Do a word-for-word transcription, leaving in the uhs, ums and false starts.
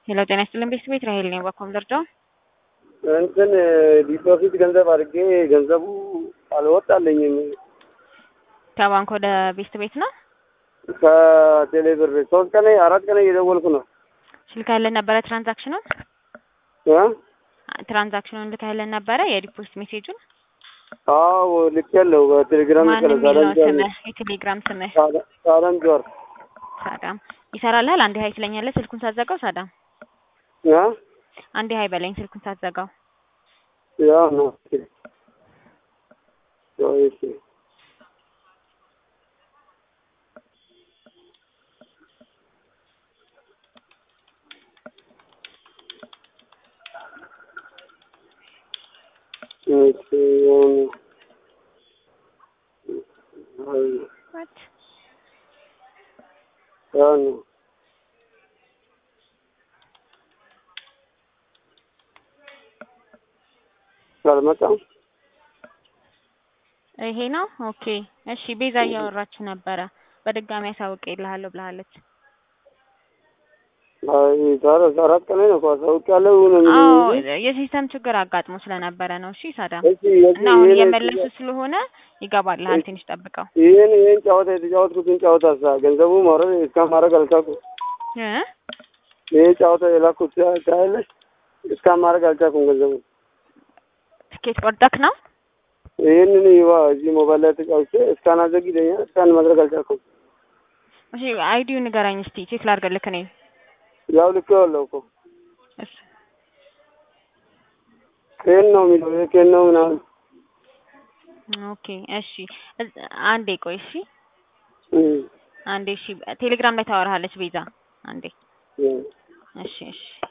ሄሎ ጤና ይስጥልን ቤት ራሄል ነኝ ባኮም ደረጃ እንትን ዲፖዚት ገንዘብ አድርጌ ገንዘቡ አልወጣልኝም። ከባንክ ወደ ቤት ቤት ነው ከቴሌብር ሶስት ቀን አራት ቀን እየደወልኩ ነው። ስልካለን ነበረ ትራንዛክሽኑን እ ትራንዛክሽኑን ልካለን ነበረ የዲፖዚት ሜሴጁን። አዎ ልኬለው በቴሌግራም ልከለዛለን ስምህ የቴሌግራም ስምህ ሳዳም ጆር ሳዳም ይሰራልሃል። አንዴ ሀይ ትለኛለህ ስልኩን ሳትዘጋው ሳዳም ያ አንዴ ሀይ በለኝ ስልኩን ሳትዘጋው። ያ ነው እሺ እሺ what ያን አልመጣም። ይሄ ነው ኦኬ እሺ። ቤዛ እያወራችሁ ነበረ በድጋሚ አሳውቄልሃለሁ ብለሃለች። አይ ዛሬ አራት ቀን ነው አሳውቄያለሁ ነው ምን አዎ የሲስተም ችግር አጋጥሞ ስለነበረ ነው። እሺ ሳዳም እና አሁን እየመለሱ ስለሆነ ይገባልሃል ትንሽ ጠብቀው። ይሄን ይሄን ጫወታ የተጫወትኩትን ጫወታ ሳ ገንዘቡ ማረግ እስከ ማረግ አልቻልኩም እ ይሄ ጫወታ የላኩት ታያለሽ እስከ ማረግ አልቻልኩም ገንዘቡ ትኬት ቆርጠክ ነው። ይሄንን ይዋ እዚህ ሞባይል ላይ ተጫውቼ እስካን አዘግይተኛ እስካን ማድረግ አልቻልኩም። እሺ አይዲውን ንገረኝ እስቲ ቼክ ላድርግልክ ነኝ። ያው ልኬዋለሁ እኮ እሺ ከየት ነው የሚለው ከየት ነው ምናምን። ኦኬ እሺ አንዴ ቆይ እሺ እ አንዴ እሺ ቴሌግራም ላይ ታወራለች ቤዛ አንዴ። እሺ እሺ